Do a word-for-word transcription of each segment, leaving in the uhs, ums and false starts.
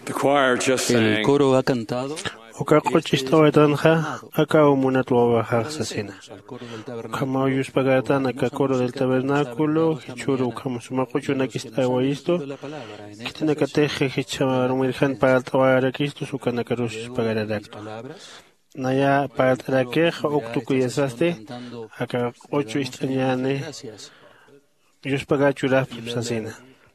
The choir just El sang coro ha cantado Uka Cochistawetanja, Aka Munatua Harsasina. al coro del tabernáculo. Kama Yuspagatan, Aka Coro del Tabernáculo, Hichuru, Kamusumakuchunakistawaisto, La palabra en estas Kitinakateje, Hicharumirhan para Tawarakisto, Sukanakarush Pagaradacto. palabras. Naya para Tarakeja, Oktukuyasaste, Aka Ocho Istañane, Gracias. Yuspagachuraf Sasina.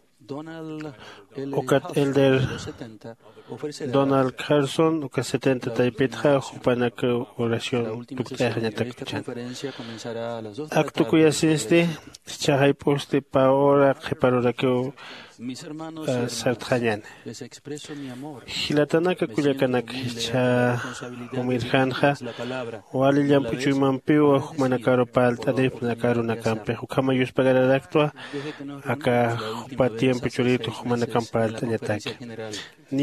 Donald L. Okat Huff, Elder de los setenta, ofrece Donald Carson, Oka setenta Taipetja, Jupanaka la oración, última Tuktaja sesión. Esta Natakuchan. conferencia comenzará a las dos de la Acto tarde. cuya siste, Chahai poste pa ora, Jeparora que Mis hermanos y hermanas, Sarthañan. les expreso mi amor. Hilatanaka Me cuya siento canak, humilde Cha ante la responsabilidad de Umirjanja, dirigirles la palabra. Wali A la Yampuchu vez, Mampiwa, agradecido Humanacaro Pal, por la Tadef, oportunidad Nakaru de Nakampe, hacerlo. Hukama Yus Pagaradactua, Desde que nos Aka reunimos la última Hupa vez Tiempo hace Churito, seis Humanakam meses en Pal, la Tañatac. conferencia general,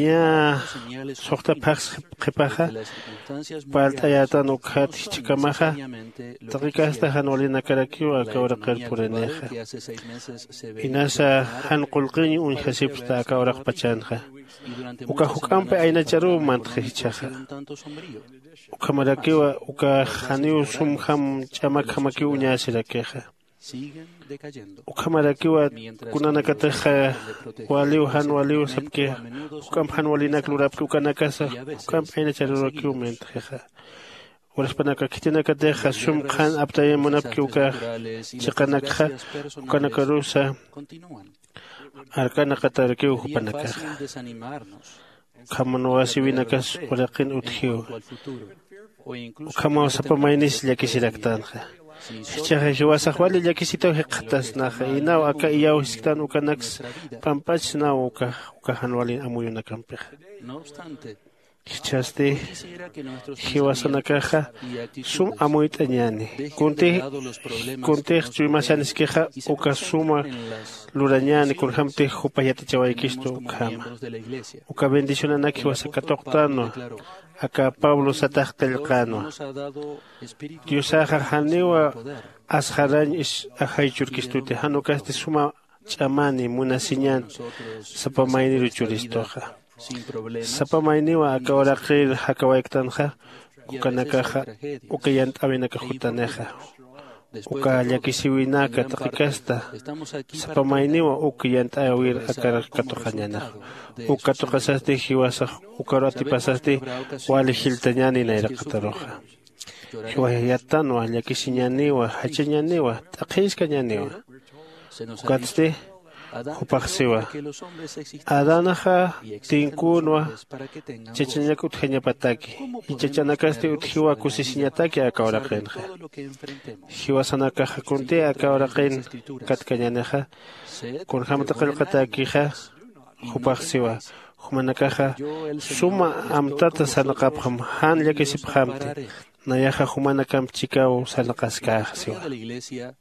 Nia señales Sohta Pax Jepaja, de las circunstancias Pal mundiales Tayatan Ukat no son Chikamaja, necesariamente lo que Tarikasta quisiéramos. Hanolina Karakiu, La Aka Ora economía global, Pureneja. que hace seis meses se veía Inasa declinar, Han Kulqini un parecía Hasipsta verse Aka Ora corregir. Pachanja. Y durante Uka muchas Hukampe semanas, Aina el Charu panorama Mantje económico ha Chaja. sido un tanto sombrío. Ukamarakiwa Uka Haniu Sum Ham Chamak Hamaki Uñasira Keja. Siguen decayendo. Ukamarakiwa Mientras Kunanakateja Waliu Han Waliu Sapke a menudo Ukam Han Walina Klurap Ukanakasa y a veces Ukam Aina Charu perseguidos. Mentjeja. Uraspanaka Kitinakateja Sum Khan Aptaye Monapki Uka Naturales y las Chikanakha desgracias personales Ukanakarusa continúan. Arkanakataraki Sería Upanaka. fácil desanimarnos Kamanwasi Winakas Urakin en Uthiu. cuanto al futuro, o incluso Ukama cuando Sapamainis tengamos Yakisilaktanja. si solo Chaja Hiwasahwali Yakisito Hekatas Naja. Inao Aka Iau Siktan Ukanax Pampach Nao Uka Ukahanwali Amuyunakampeja. No obstante, Hichaste quisiera que nuestros Hiwasanakaja pensamientos y actitudes Sum Amuitañani. dejen de Kunte lado los problemas Kunte que nos Chuimasaniskeja rodean y se Uka Suma concentren en las Lurañani Kunhamte tenemos Hupayatichawaikisto como Ukama. miembros de la Iglesia. Uka bendicionanaki El apóstol Pablo wasakatoktano. declaró: Aka Pablo Dios no Satachtelkano. nos ha dado espíritu de Dios aja cobardía, sino de haniwa poder. asharan is ahaychurkistute hanukaste suma chamani munasinyan Nosotros sapamaini pasamos esta ruchuristoja. vida sin problemas Sapamainiwa aka oraqil hakawaiktanja y a ukanakaja veces hay tragedias. ukayant abenaka jutaneja. Después Uka de todo, llakisiwinaka en gran parte, takikasta. estamos aquí para Sapamainiwa ukayant awir progresar como akarakatojañana. resultado de esos Ukatoqasaste hiwasaj ukarati pasaste wali hiltañani nairaqataroja. llorar. Hiwayattanwa llakisiñaniwa hachañaniwa taqiskañaniwa. Se nos ha Ukatzte dicho, Adán hupaqsiwa. creó para que los hombres existieran Adanaja y existan los tinkunwa hombres para que tengan chachañaka utjañapataki. ¿Cómo Y chachanakaste podemos utjiwa tener kusisiñataki gozo de akawaraqenja. todo lo que enfrentemos? Hiwasanakaja kunte akawaraqen katkañaneja. Sed Kun de buen hamtaqalqatakija ánimo. hupaqsiwa. Humanakaja Yo, el Señor, suma estoy amtata con sanaqapqam vosotros, han y os llakisipqamte. ampararé. Nayaja humanakam chikaw La historia sanaqaskajsiwa. de la Iglesia,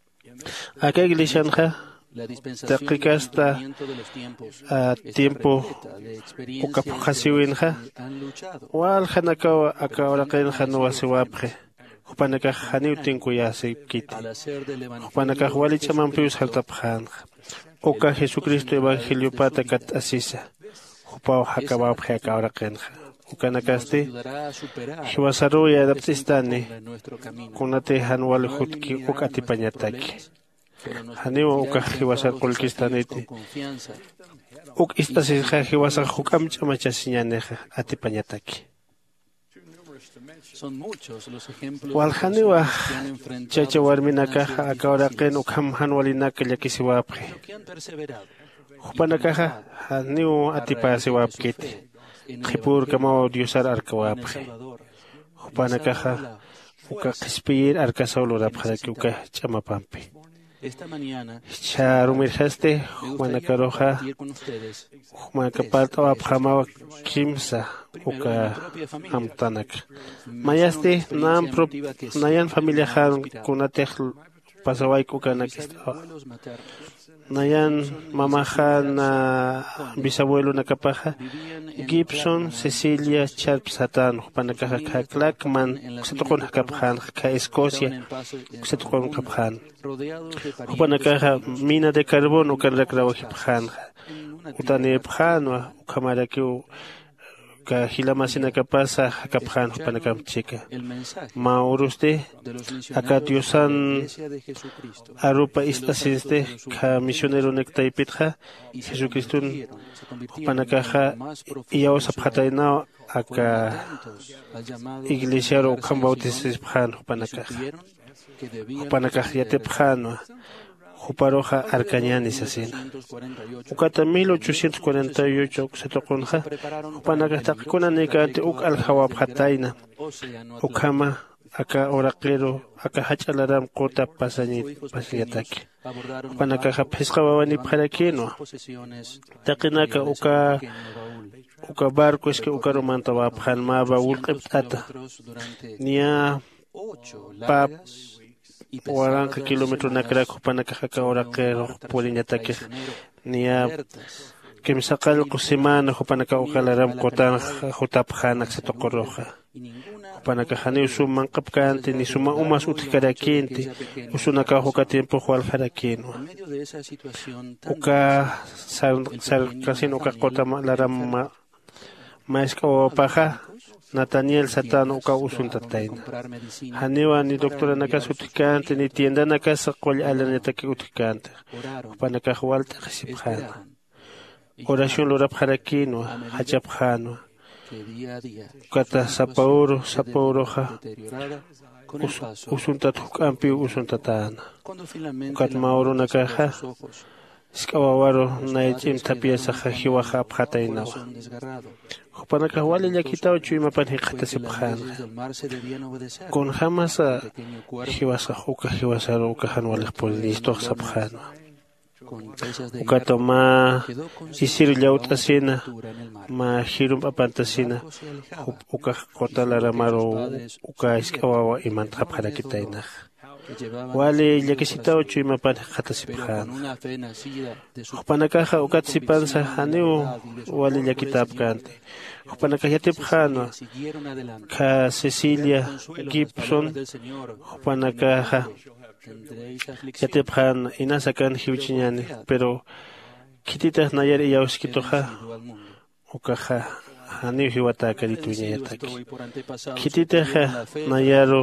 Aka iglesianja la dispensación del Taqiqasta cumplimiento de los tiempos, a está tiempo repleta de experiencias ukapqasiwinja. de los que han luchado. Wal hanakawa akawaraqenja nuwasiwapqe. Hupanakaj haniutinkuyaси kiti. Al hacer del Evangelio Hupanakaj de wali chamanpius Jesucristo haltapqanja. Uka Jesucristo evangelio pata kat asisa. Hupaw hakawapqe akawaraqenja. nos Ukanakaste ayudará a superar hiwasaruya lo que se adaptistani. interponga en nuestro camino. Kunate hanwal No hutki eliminará ukatipañataki. nuestros problemas, pero nos Haniwa permitirá uka hiwasar enfrentar los desafíos kulkistaniti. con confianza. Uk istasija hiwasar hukamcha machasiñaneja atipañataki. Son muchos los ejemplos de Walhaniwa personas que han enfrentado chacha warminakaja circunstancias akawaraqen difíciles, ukam hanwalinaka llakisiwapqe. pero que han perseverado. Hupanakaja haniu atipasiwapkiti. En el Qhipur Evangelio, kamao diosar en el arkawapqe. Salvador, Hupanakaja uka qispiyir arkasawlurapqaraki uka chamapampi. esta mañana Charumirhaste me gustaría humanakaroja compartir con ustedes humanakapaltawapqamawa kimsa primero de mi uka propia familia. amtanak. Menciono una Mayaste experiencia nam prop emotiva que nayan siempre familia me ha han inspirado. kunatej pasawayk uka Mis nakista. abuelos maternos Nayan mamaja na bisabuelo nakapaja vivían en Gibson Clackman, Cecilia Charpsatan hupanakaja ka Clackman kusatokon hakaphan ka Escocia estaban en paso en kusatokon Zamunda, kaphan rodeados de parientes hupanakaja y amigos. mina de carbón ukan rakrawa hiphan En utani pjanwa ukhamarakiu ka hilamasina kapasa hakapjan hupanakam chica ma uruste akatiosan arupa istasiste ka misionero nektaipitja Jesucristun hupanakaja iyawas apjataina aka iglesia ro kam bautistis pjan hupanakaja hupanakaja yate pjanwa Juparoja Arcañanis asina. Ukata mil ochocientos cuarenta y ocho se toconja. Upanakastakuna nekante uk aljawab hataina. Ukama aka oraklero aka hachalaram kota pasanit pasayataki. Upanakaja pescabawani parakino. Takinaka uka uka barco es que uka romanta va phanma va ulqiptata. Nia pap Waranka kilómetro na crack hupanakajaka oraklero puliñataki nia que me saca el semana hupanaka ukalaram kotan hutapjanak se tocorroja hupanakajani usuman kapkante ni suma umas utikarakinte usunaka huka tiempo hual harakino uka sar sar kasin uka kota laram maeska o paja Nathaniel Satano uka usuntataina. Haniwa ni doctora nakas utikante ni tienda nakas qol alanetaki utikante. Upanaka hualta xipjana. Oración lorap harakino hachapjano. Kata sapauro sapaoroja. Usuntat hukampi usuntatana. Ukat mauro nakaja. Skawawaro naijim tapiasa hajiwaja apjatainawa. Hupanaka wali ya kitao chui mapan hikata sipjana. Con jamás a hiwasa huka hiwasa roka hanwales polisto sapjana. Ukato ma isiru yaut asina ma hirum apantasina uka kota laramaro uka iskawawa iman tapjana kitaina. Wali ya kisitao chui mapan hikata sipjana. Hupanakaja ukat sipansa haneu wali ya kitab kante. Hupanakajate pjano ka Cecilia Gibson Hupanakaja yate pjano inasakan hiuchiñani pero kititas nayar iyawskitoja ukaja haneu hiwataka rituñayataki kititaja nayaro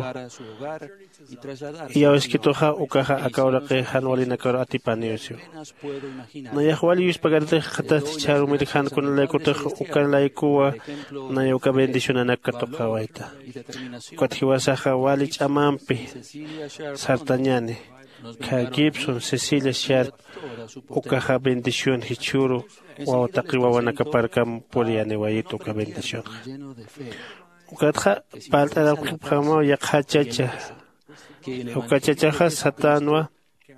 iyawskitoja ukaja akauraqe hanwalinakaro atipaniusio nayahwali yuspagarte khatas charu mirhan kun laikutej ukan laikuwa nayuka bendicionanaka toqawaita ukathiwasaja wali ch'amampi sartañani ka Gibson Cecilia Sharp ukaja bendición hichuru wawataqi wawanakaparkam puriani wayito ka bendición ukatja paltaram qipqama yaqhachacha ukachachaja satanwa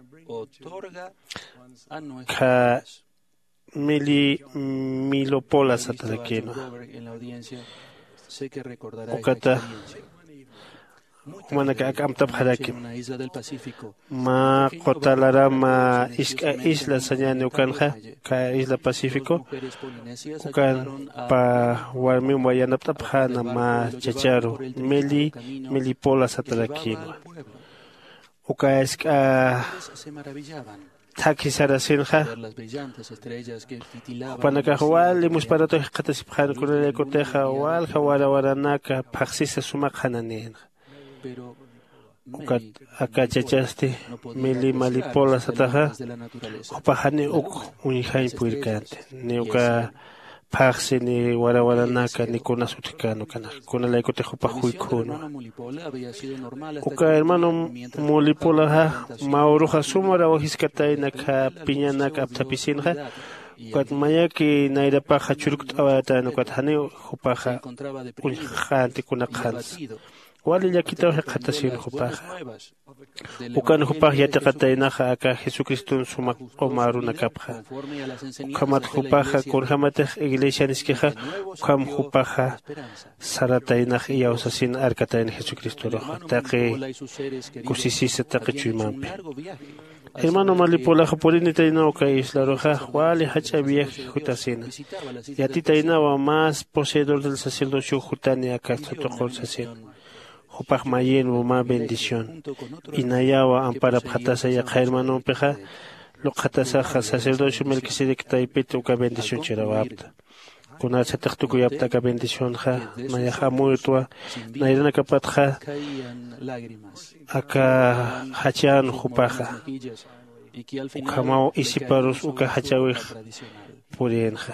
ka mili milopola satanakino ukata manaka akamtap haraki ma qotalara ma iska isla sañani ukanja ka isla Pacífico ukan pa warmi wayanaptap hana ma chacharu mili milipola satanakino uka iska Taki Sarasinja Panakawal y Musparato Katasiphan Kurele Coteja Wal Hawara Waranaka Paxisa Sumakananin Ukat Akachachaste Mili Malipola Sataja Upahani Uk Unihain Puirkante Neuka Paxi ni Warawaranaka ni Kuna Suticano Kana Kuna Laikotejo Pajuikuno Uka hermano Mulipola Mauruja Sumara Ojiskatainaka Piñanaka Aptapisinja Ukat Mayaki Naira Paja Churuk Awata Nukat Hani Hupaja Unjanti Kuna Khans Wali ya kitao hekatasin hupaja Ukan hupaj yatekatainaja aka Jesucristo sumak omaru nakapja Ukamat hupaja kurhamatej iglesia niskeja Ukam hupaja saratainaj iyausasin arkatain Jesucristo roja Taqi kusisisa taqi chuimampi Hermano Malipolaja porini taina oka isla roja Wali hacha viaje jutasina Yati taina wa más poseedor del sacerdocio jutani aka Totokol sasin Upaj mayen uma bendición. Inayawa ampara pjatasa ya hermano peja luqatasaqa sacerdocio Melquisedec taypita uka bendición chirawapta. Kuna sataqtukuyapta ka bendición ja nayaqa mutua nayrana kapatja aka hachan hupaja. Ukamao isiparus uka hachawij purienja.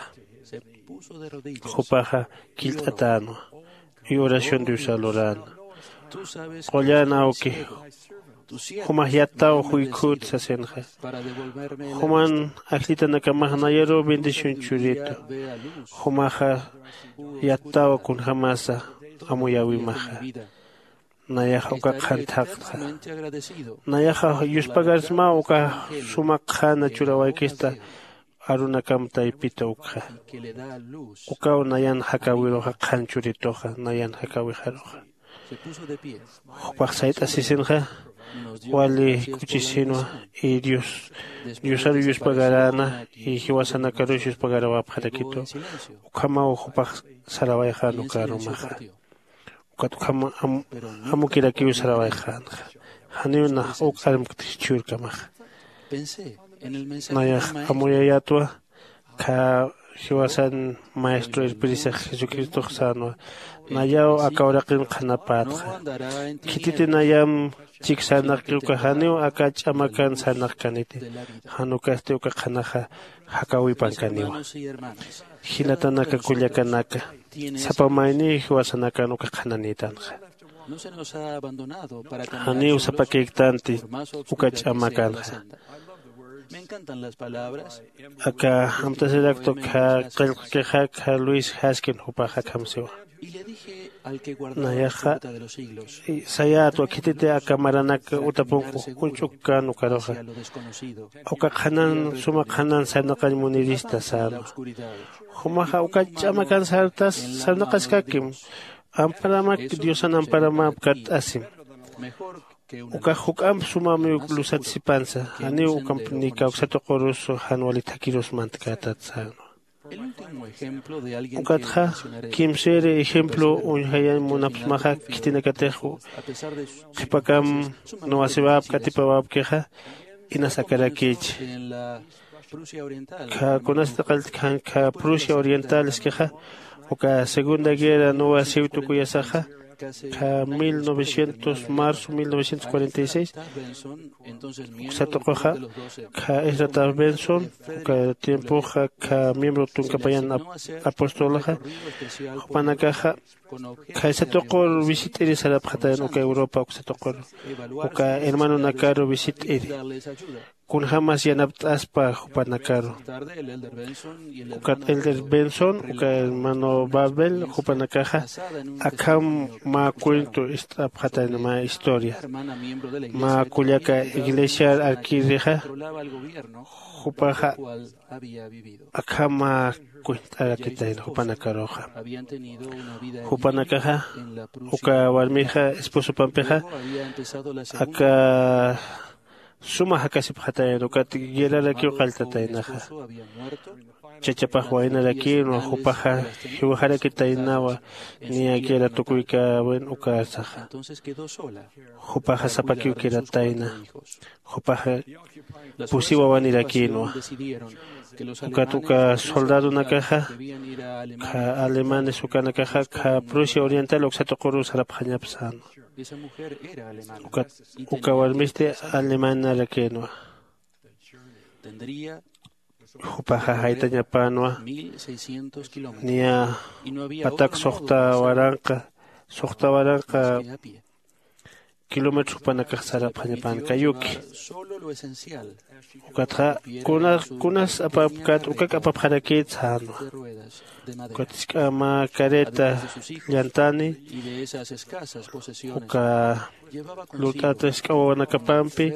Hupaja kiltatano y oración de usalorano. Qollana oki Huma yattao huikut sasenja. Human aklita nakamahnaero bendición churito. Humaja yattao kun hamasa amuyawimaja. Nayaja uka khantakja. Nayaja yuspagarsma uka sumakjana churawaikista arunakam taipita ukja. Uka nayan hakawiroja khanchuritoja nayan hakawijaroja. Hupaxaita sisenja. Wali kuchisinwa y Dios Dios ari Dios pagarana y hiwasana karu Dios pagarawa parakito ukama uhupak sarawaiha no karu maha ukat ukama amukira kiu sarawaiha haniuna uk aram ktichurka maha naya amuyayatwa ka hiwasan maestro espirisa Jesucristo sanwa nayao akauraqin qhanapatqa kititi nayam chik sanak yuka haneo akach amakan sanak kaniti hanukaste uka khanaja hakawi pankaniwa hilatanaka kullakanaka sapamaini huasanaka uka khananitanqa haneo sapakektanti ukach amakanqa aka amtasedakto ka qilqqa ka Luis Haskin hupaja kamsewa nayaja sayato kitite akamaranaka utapunku unchukka nukaroja uka khanan suma khanan sanaqal munirista sano humaja uka chamakan sartas sanaqaskakim amparamak diosan amparamak kat asim uka hukam sumami lusatisipansa ani ukam nika uksatoqoruso hanwali takiros mantkata sano Ukatja, Kim Sere, ejemplo, un hayan munapsmaja, kitinakatejo, Kipakam, no asebab, katipabab queja, y nasacarakich. Ka conastakal ka Prusia Oriental es queja, o ka Segunda Guerra no aseutu cuyasaja, ka mil novecientos marzo mil novecientos cuarenta y seis Satokoja ka Ezra Benson ka tiempo ka miembro tunkapayan apostolaja panakaja ka Satokor visit eri sarapjata en ka Europa Satokor ka hermano Nakaro visit eri kun jamás yanap aspa Jupanakaro. Ukat Elder Benson, uka hermano Babel, Jupanakaja, akam ma cuento esta pata en ma historia. Ma kuliaka iglesia arquireja, Jupaja, akam ma cuenta la teta en Jupanakaroja. Jupanakaja, uka warmija, esposo Pampeja, aka Suma hakasip hatay no kat yela la kyo kaltatay na ha. Chachapah waina la kyo no hupaha hiwahara kitay nawa ni akira tukuy ka wen ukasaha. Hupaha sapakyo kiratay na. Hupaha pusiwa wani la kyo no. Ukatuka soldado na kaha ka alemanes uka na kaha ka Prusia Oriental oksatokoro sarap hanyapsan. Uka uka warmiste alemana la kenwa. Hupaha haitanya panwa nia patak sohta waranka sohta waranka kilómetros panaka sarap hanyapan kayuki. Ukatha kunas kunas apapkat ukak apapharakit sano. Ukatka ma careta llantani uka lutata eskawana kapampi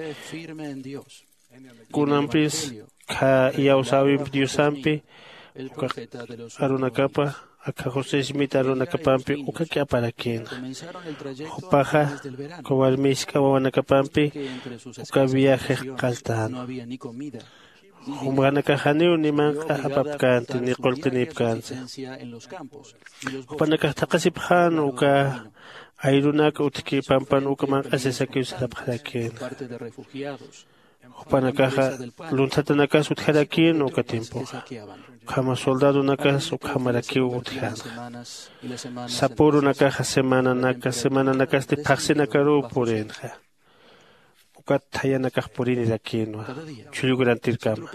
kunampis ka iausawi diusampi uka aruna kapa aka José Smith aruna kapampi uka que aparakin upaja kowalmiska wana kapampi uka viaje kaltan Humana kahaniu ni man apapkanti ni koltinipkanti upana kahtakasiphan uka ayrunak utki pampan uka man asesaki usarapkharakin Upanakaja luntatanaka utjarakin uka tiempo. Kama soldado naka ukamaraki utjan. Sapuru naka semana naka semana naka este paxe nakaru purenja. Uka taya naka purini lakino. Chuyugurantir kama.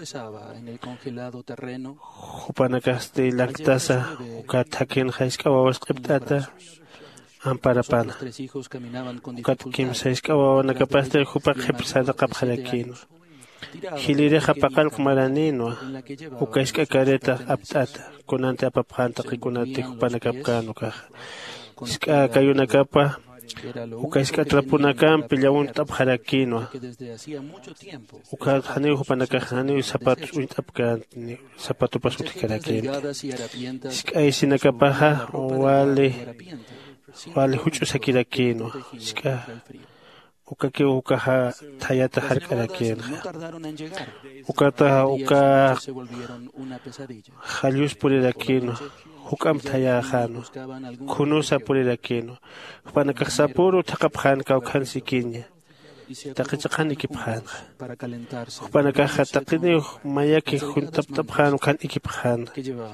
Upanaka este lactasa uka takin jaiska wawas qiptata. Amparapana. Uka kimsa iska wawa nakapaste upa qipsada qapjalakino. Hilire japakal kumaranino, ukaiska careta aptata, kunante apapjanta kikunati hupanakapkano kaja. Iska kayuna kapa, ukaiska trapunakan pillaun tapjarakino. Uka hani hupanakajani zapatos uitapkan, zapato pasutikarakino. Iska isinakapaja, wale, wale huchu sakirakino. Iska uka que uka ha tayata harkarakin ukata uka halius purirakino hukam tayajano kunusa purirakino panakaksapuru takaphan kaukan sikinya takichakani kiphan panakaja takini mayaki juntaptaphan kan ikiphan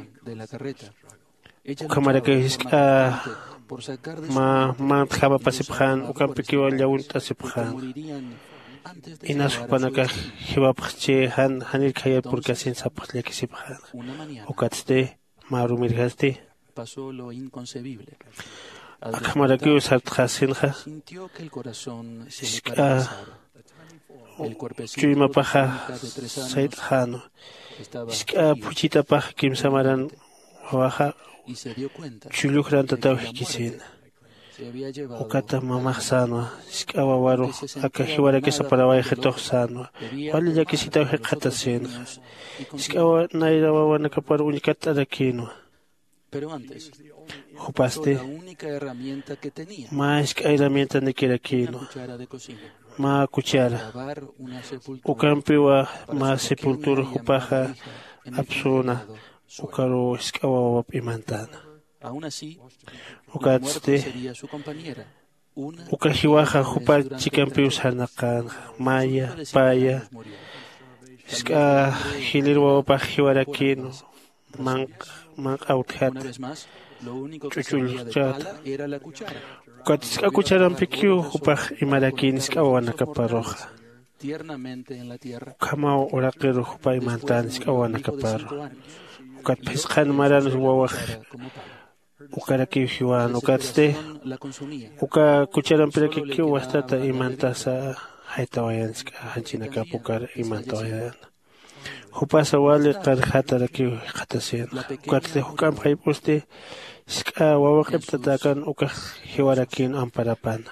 ukamarake iska ma ma khaba pasiphan ukam pikiwa lawun tasiphan inas panaka hiwapche han hanil khaya porque sin saphle kisiphan ukatste marumirgaste pasó lo inconcebible. Akamara que usar trasinja el cuerpecito paja sait hano iska puchita paja kim samaran waja y se dio cuenta chulukran tataw kisin ukata mamahsano iska wawaro akahiwara que saparawa jetohsano wali ya kisita hekatasin iska naira wawana kapar unikata rakino pero antes jupaste la única herramienta que tenía más que herramienta ni que aquino cuchara de cocina ma cuchara lavar una sepultura ukampiwa ma sepultura jupaja absuna ukaro iskawa imantana aún así ukat la muerte ste sería su compañera una ukahiwaja jupa chikampiwa sanakan maya paya iska hilirwa pa hiwarakino mank mank outhat una vez más lo único que Chuchul, servía de chat. pala era la cuchara Katiska kucharan pikiu hupaj imarakin iska wana kaparoja tiernamente en la tierra kama oraqiru hupa imantan iska wana hijo de cinco kaparo años ukat pisqan maranus wawaj era como pala ukaraki hiwan ukatste la consumía uka kucharan pirakikiu wastata imantasa haitawayan iska hanchina kapukar imantawayan hupasa wali qarhatarakiu qatasin ukatste hukam haipuste iska wawaqiptatakan uka hiwarakin amparapana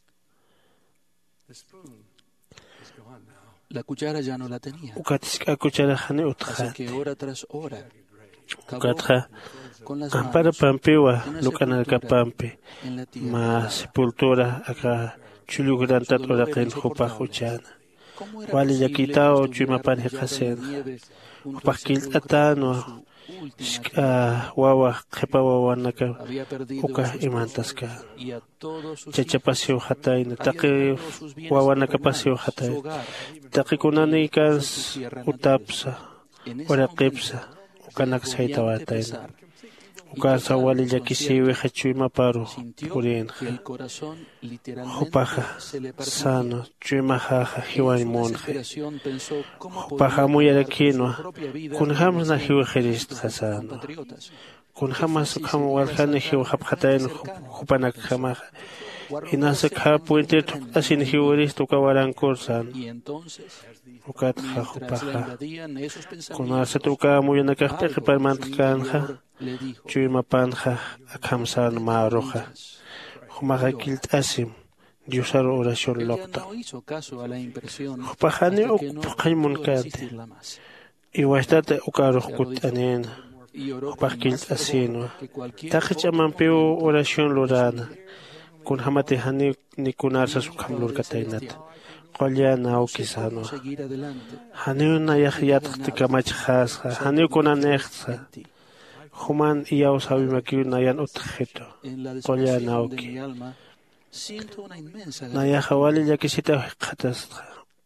la cuchara ya no la tenía ukat iska kuchara hani así utjan que hora tras hora cavó ukatja con las ampara manos pampiwa lukanalka pampi en la tierra ma sepultura aka chulugrantat oraqin hupa huchana ¿Cómo era wali posible yakitao que estuviera chumapan arrodillado en la hikasen nieve junto al upakil sepulcro atano de su última iska wawa qhipa wawanaka había perdido uka a su esposo imantaska y a todos sus hijos. chachapasiu hatayna Había taqi dejado sus bienes wawanaka pasiu terrenales, hatay su hogar, taqi kunani kas su tierra natal. utapsa En ese oraqipsa momento, ukanak de saytawatayna pesar y ukasa total wali desconcierto, yakisiwi hachuyma paru sintió purinja que el corazón literalmente Hupaja, se le partía. sano, chuimajaja, En hiwan su monje. desesperación pensó cómo Hupaja podría muy acabar con araquino, su propia vida kun y hams na los hiwa cientos jerist de sus hasano. compatriotas. Kun hamas kam walhan hiwa hapkhatayn hupanak hamaja. Inasa kha puente asin hiwaris tu kawaran kursan. Y entonces, Ukat mientras la hupaja. invadían esos Kun pensamientos, asa tu ka muy nakakte algo kiparmant en su kanja. interior le dijo, Chuima panja akhamsan maaroja. Humaja kilt asim. Diosar oración Ella lokta. no hizo caso a la impresión Hupajani hasta que no ukpajaymun pudo kante. resistirla más. Iwashtata Se ukaruh arrodilló kutanin. y oró con Upakil más fervor asino. que cualquier Takhcha otro mampeo momento oración de su lorana. vida. Kun hamate hani ni kunarsa Dios sukham Padre lur katainat. Celestial, Qolya no nao sé kisano. cómo seguir adelante Hani na yahyat khtikamach khasha. Hani kuna nekhsa. en ti. Human iyaw sabi makiu nayan utkhito. En la Qolya desolación nao de ki. mi alma siento una inmensa Na gratitud yahawali yakisita khatas.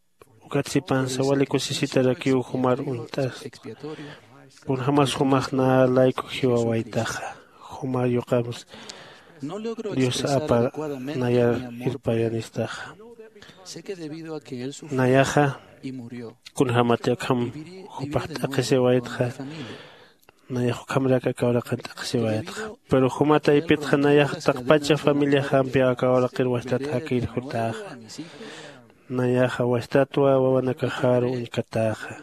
Ukatsipansa wali kusisita rakiu humar untas. Un jamás humar na laico hiwa waitaja. Humar yuqamus Dios apa nayar irpayanistaja. Nayaja kun hamatiakam hupahta qise waitja. Nayaj kamraka kawraqanta qise waitja. Pero humata ipitja nayaj taqpacha familia hampia kawraqir wastat hakir hutaja. Nayaja wastatua wawanakajaru unkataja.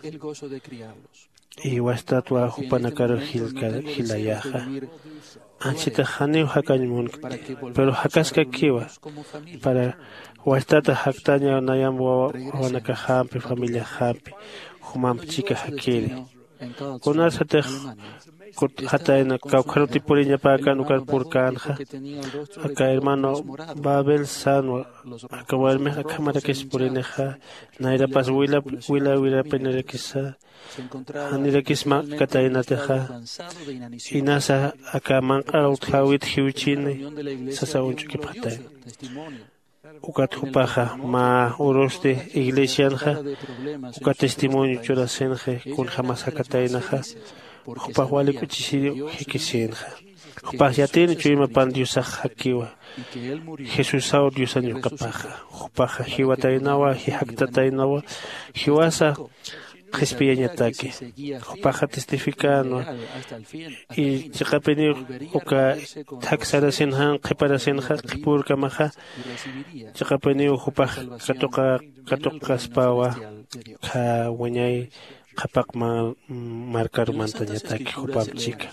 Y wastatua hupanakaru hilayaja. Anchita haneu hakañmun, pero hakaska kiwa para wastata haktaña nayam wawanaka hampi familia hampi humam chica hakiri. Kunasate hataina kaukaruti puriña pakan ukar purkanja. Acá hermano Babel Sanwa acá walme acá marakis purineja naira pas wila wila wila penerekisa anirekis ma kataina teja inasa acá manqa uthawit hiuchine sasa unchuki patay ukat hupaja ma uroste iglesianja ukat testimonio churasenje kun jamás akatainaja Hupah wali kuchisirio hikisinja. Hupah yatin chuyima pan Dios hakiwa. Jesús sao Dios año kapaja. Hupah hiwa tainawa hihakta tainawa hiwasa jespiaña taki. Hupah testificano y chikapeni uka taksara senhan qipara senha qipur kamaja. Chikapeni hupah katoka katoka spawa ka wanyai Kapak ma marcar mantaña taki hupam chica.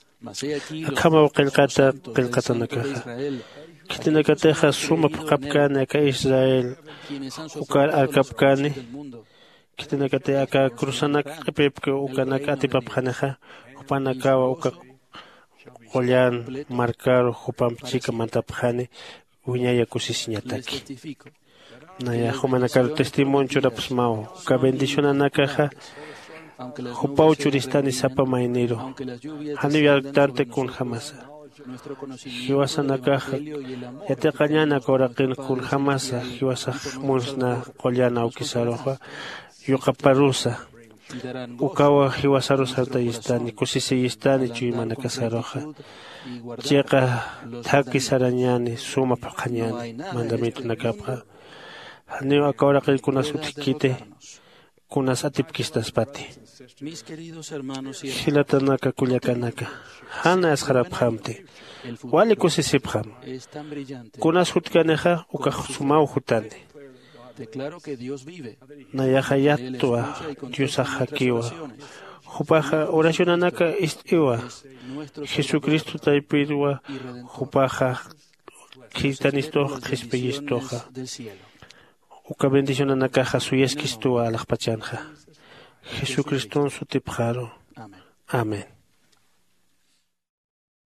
Akama qilqata qilqata nakaja. Kitinakateja suma kapkane ka Israel ukar alkapkane. Kitinakate aka cruzanak qipipke ukanak atipapjaneja hupanakawa uka qollan marcar hupam chica mantapjane uñaya kusisiña taki. Naya humanakar testimonio churapus mao ka bendición anakaja Hupau churistani sapa mainiro. Hanuyal tante kun jamasa. Hiwasa nakaja. Yate kañana koraqin kun jamasa. Hiwasa munsna qolyana ukisaroja. Yuqaparusa. Ukawa hiwasarusa tayistani. Kusisi yistani chuimana kasaroja. Chiqa thaki sarañani. Suma paqañani. Mandamitu nakapqa. Haniu akawraqin kunasutikite. Kunas atipkistas pati. Mis queridos hermanos y Hilatanaka kuyakanaka. Hana asharabhamte. Wali kusisipham. es tan brillante. Kunas hutkaneja ukahsumau hutande. Declaro que Dios vive. Nayaja yatua Diusahakiwa. Hupaja oracionanaka istiwa. Jesucristo taipirwa. Hupaja kitanisto jespiyistoja. Uka bendición anakaja suyeskistua alakpachanja. Jesucristo su tipjaro. Amén.